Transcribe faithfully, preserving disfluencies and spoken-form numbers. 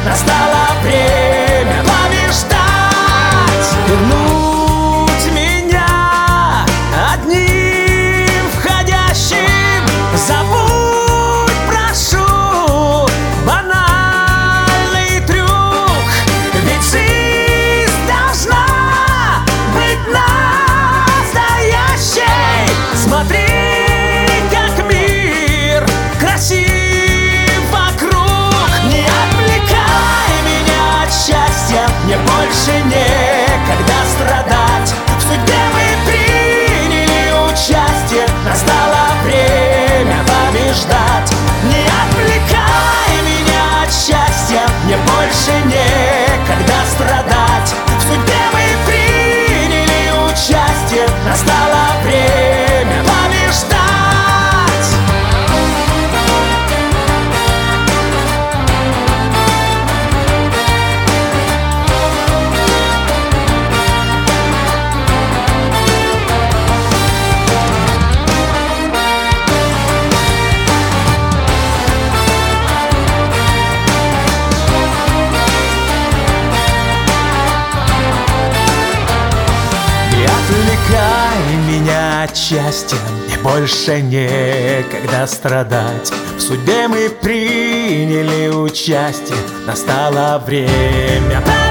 настало время побеждать. Вернуть меня одним входящим. Забудь, прошу, банальный трюк. Ведь жизнь должна быть настоящей. Смотри, как мир красив вокруг. Не отвлекай меня от счастья, мне больше некогда страдать. В судьбе мы приняли участие, настало время побеждать. Не отвлекай меня от счастья, мне больше некогда страдать. В судьбе мы приняли участие, настало время побеждать. Отвлекай меня от счастья, мне больше некогда страдать. В судьбе мы приняли участие, настало время